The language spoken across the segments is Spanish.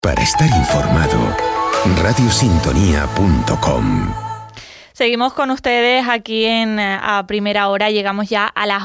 Para estar informado, radiosintonía.com. Seguimos con ustedes aquí a primera hora. Llegamos ya a las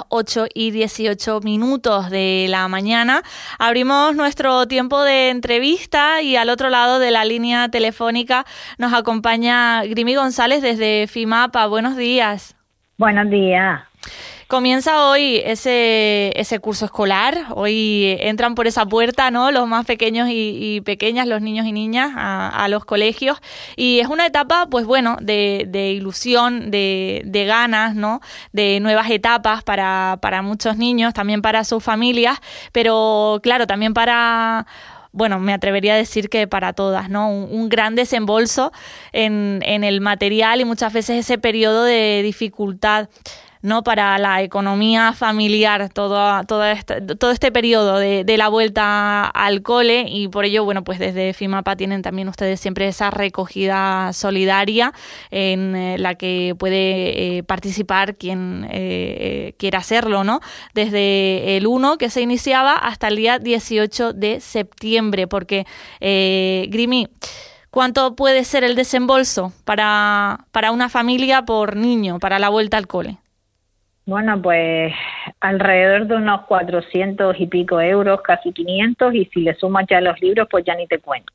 8:18 de la mañana. Abrimos nuestro tiempo de entrevista y al otro lado de la línea telefónica nos acompaña Grimi González desde FIMAPA. Buenos días. Buenos días. Comienza hoy ese curso escolar. Hoy entran por esa puerta, ¿no?, los más pequeños y pequeñas, los niños y niñas, a los colegios. Y es una etapa, pues bueno, de ilusión, de ganas, ¿no?, de nuevas etapas para muchos niños, también para sus familias, pero claro, también bueno, me atrevería a decir que para todas, ¿no? Un gran desembolso en el material y muchas veces ese periodo de dificultad, ¿no?, para la economía familiar, todo este periodo de la vuelta al cole. Y por ello, bueno, pues desde FIMAPA tienen también ustedes siempre esa recogida solidaria en la que puede participar quien quiera hacerlo, ¿no?, desde el 1 que se iniciaba hasta el día 18 de septiembre, porque Grimi, ¿cuánto puede ser el desembolso para una familia por niño, para la vuelta al cole? Bueno, pues alrededor de unos 400 y pico euros, casi 500, y si le sumas ya los libros, pues ya ni te cuento.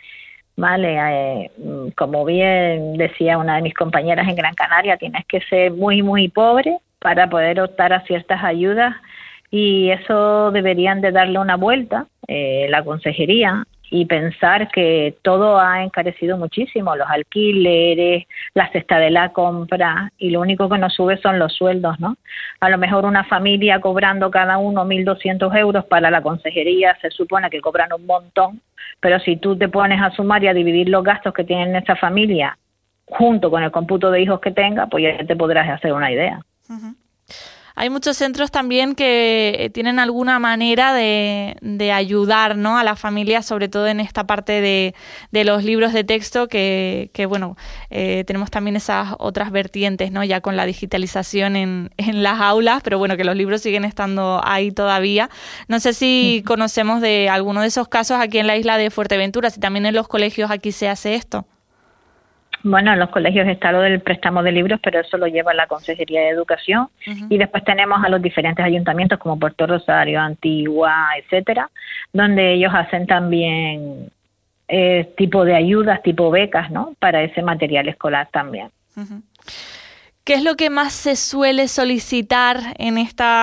Vale, como bien decía una de mis compañeras en Gran Canaria, tienes que ser muy, muy pobre para poder optar a ciertas ayudas, y eso deberían de darle una vuelta, la consejería, y pensar que todo ha encarecido muchísimo, los alquileres, la cesta de la compra, y lo único que nos sube son los sueldos, ¿no? A lo mejor una familia cobrando cada uno 1.200 euros para la consejería, se supone que cobran un montón, pero si tú te pones a sumar y a dividir los gastos que tienen esa familia junto con el cómputo de hijos que tenga, pues ya te podrás hacer una idea. Uh-huh. Hay muchos centros también que tienen alguna manera de ayudar, ¿no?, a las familias, sobre todo en esta parte de los libros de texto, que bueno, tenemos también esas otras vertientes, ¿no?, ya con la digitalización en las aulas, pero bueno, que los libros siguen estando ahí todavía. No sé si conocemos de alguno de esos casos aquí en la isla de Fuerteventura, si también en los colegios aquí se hace esto. Bueno, en los colegios está lo del préstamo de libros, pero eso lo lleva la Consejería de Educación. Uh-huh. Y después tenemos a los diferentes ayuntamientos como Puerto Rosario, Antigua, etcétera, donde ellos hacen también tipo de ayudas, tipo becas, ¿no?, para ese material escolar también. Uh-huh. ¿Qué es lo que más se suele solicitar en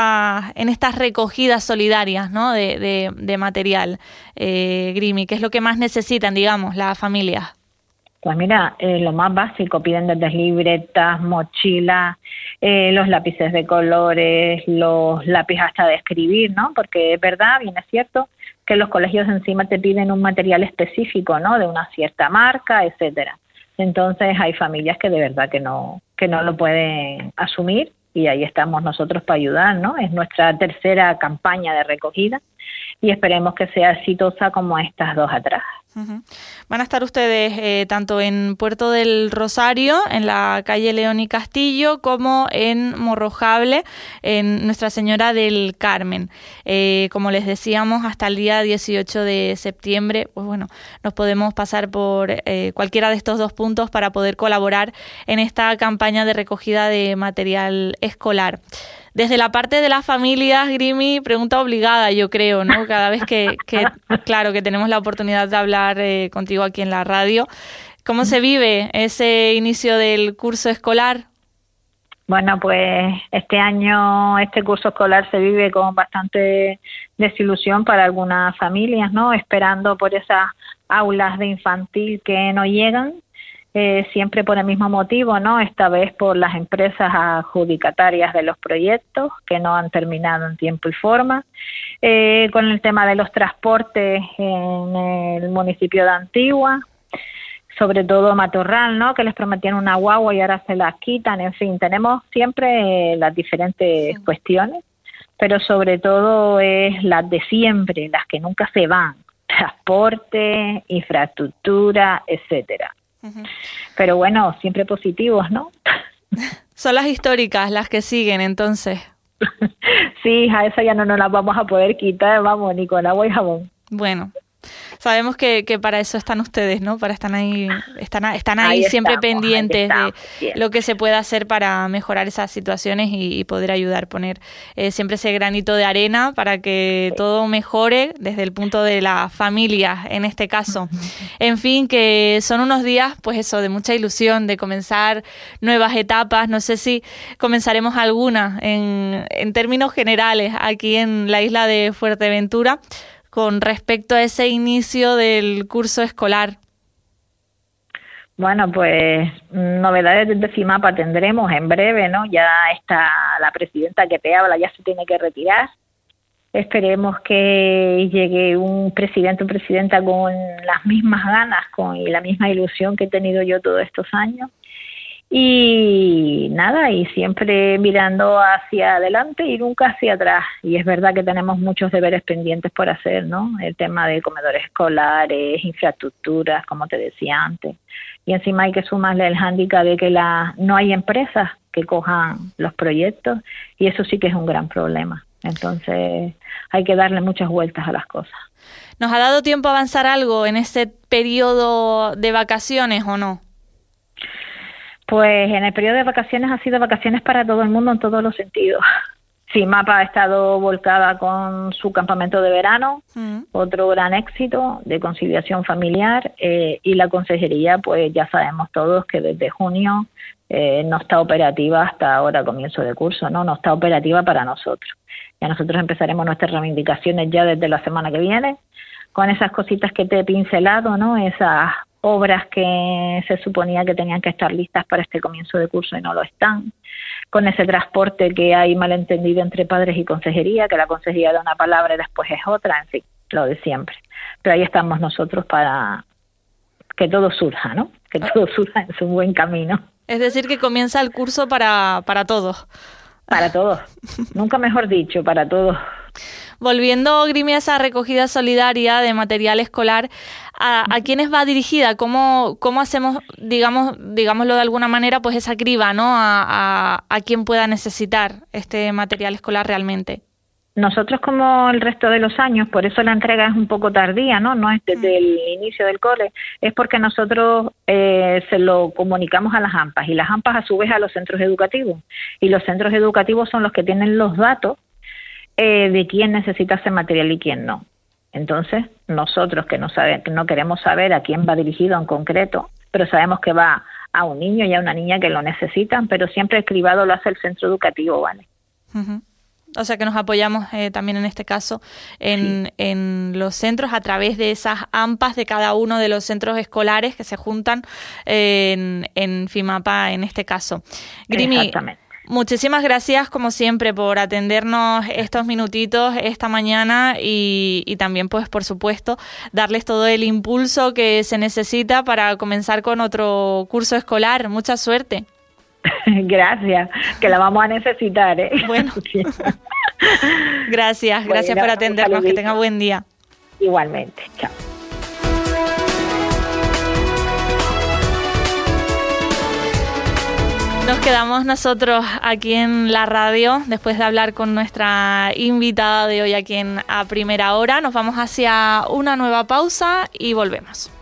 estas recogidas solidarias, ¿no?, de material, Grimi? ¿Qué es lo que más necesitan, digamos, las familias? Pues mira, lo más básico, piden desde libretas, mochilas, los lápices de colores, los lápices hasta de escribir, ¿no? Porque es verdad, bien es cierto, que los colegios encima te piden un material específico, ¿no?, de una cierta marca, etcétera. Entonces hay familias que de verdad que no lo pueden asumir, y ahí estamos nosotros para ayudar, ¿no? Es nuestra tercera campaña de recogida y esperemos que sea exitosa como estas dos atrás. Uh-huh. Van a estar ustedes tanto en Puerto del Rosario, en la calle León y Castillo, como en Morrojable, en Nuestra Señora del Carmen. Como les decíamos, hasta el día 18 de septiembre, pues bueno, nos podemos pasar por cualquiera de estos dos puntos para poder colaborar en esta campaña de recogida de material escolar. Desde la parte de las familias, Grimi, pregunta obligada, yo creo, ¿no? Cada vez que claro, que tenemos la oportunidad de hablar contigo aquí en la radio. ¿Cómo se vive ese inicio del curso escolar? Bueno, pues este año este curso escolar se vive con bastante desilusión para algunas familias, ¿no? Esperando por esas aulas de infantil que no llegan. Siempre por el mismo motivo, ¿no? Esta vez por las empresas adjudicatarias de los proyectos que no han terminado en tiempo y forma, con el tema de los transportes en el municipio de Antigua, sobre todo Matorral, ¿no?, que les prometían una guagua y ahora se las quitan. En fin, tenemos siempre las diferentes cuestiones, pero sobre todo es las de siempre, las que nunca se van: transporte, infraestructura, etcétera. Uh-huh. Pero bueno, siempre positivos, ¿no? Son las históricas las que siguen, entonces. Sí, a esa ya no nos las vamos a poder quitar, vamos, ni con agua y jabón. Bueno, Sabemos que para eso están ustedes, ¿no? Para están ahí siempre estamos, pendientes de bien. lo que se puede hacer para mejorar esas situaciones y poder ayudar, poner siempre ese granito de arena para que todo mejore desde el punto de la familia, en este caso. En fin, que son unos días, pues eso, de mucha ilusión, de comenzar nuevas etapas. No sé si comenzaremos alguna en términos generales aquí en la isla de Fuerteventura, con respecto a ese inicio del curso escolar. Bueno, pues novedades desde FIMAPA tendremos en breve, ¿no? Ya está la presidenta que te habla, ya se tiene que retirar. Esperemos que llegue un presidente o presidenta con las mismas ganas y la misma ilusión que he tenido yo todos estos años. Y nada, y siempre mirando hacia adelante y nunca hacia atrás. Y es verdad que tenemos muchos deberes pendientes por hacer, ¿no? El tema de comedores escolares, infraestructuras, como te decía antes. Y encima hay que sumarle el hándicap de que no hay empresas que cojan los proyectos, y eso sí que es un gran problema. Entonces hay que darle muchas vueltas a las cosas. ¿Nos ha dado tiempo a avanzar algo en ese periodo de vacaciones o no? Pues en el periodo de vacaciones ha sido vacaciones para todo el mundo en todos los sentidos. FIMAPA ha estado volcada con su campamento de verano, otro gran éxito de conciliación familiar, y la consejería, pues ya sabemos todos que desde junio no está operativa hasta ahora, comienzo de curso, no está operativa para nosotros. Ya nosotros empezaremos nuestras reivindicaciones ya desde la semana que viene, con esas cositas que te he pincelado, ¿no? Esas obras que se suponía que tenían que estar listas para este comienzo de curso y no lo están, con ese transporte que hay malentendido entre padres y consejería, que la consejería da una palabra y después es otra, en fin, lo de siempre. Pero ahí estamos nosotros para que todo surja, ¿no? Que todo surja en su buen camino. Es decir, que comienza el curso para todos. Para todos, nunca mejor dicho, para todos. Volviendo, Grimi, a esa recogida solidaria de material escolar, ¿a quiénes va dirigida? ¿Cómo hacemos, digámoslo de alguna manera, pues esa criba, ¿no? A quien pueda necesitar este material escolar realmente. Nosotros, como el resto de los años, por eso la entrega es un poco tardía, no es desde el inicio del cole, es porque nosotros se lo comunicamos a las AMPAs, y las AMPAs a su vez a los centros educativos, y los centros educativos son los que tienen los datos de quién necesita ese material y quién no. Entonces, nosotros que no queremos saber a quién va dirigido en concreto, pero sabemos que va a un niño y a una niña que lo necesitan, pero siempre el cribado lo hace el centro educativo, ¿vale? Uh-huh. O sea que nos apoyamos también en este caso en los centros a través de esas AMPAs de cada uno de los centros escolares que se juntan en FIMAPA en este caso. Grimi, exactamente. Muchísimas gracias, como siempre, por atendernos estos minutitos esta mañana y también, pues, por supuesto, darles todo el impulso que se necesita para comenzar con otro curso escolar. Mucha suerte. Gracias, que la vamos a necesitar, ¿eh? Bueno, gracias por atendernos. Que tenga buen día. Igualmente, chao. Nos quedamos nosotros aquí en la radio después de hablar con nuestra invitada de hoy aquí en A Primera Hora. Nos vamos hacia una nueva pausa y volvemos.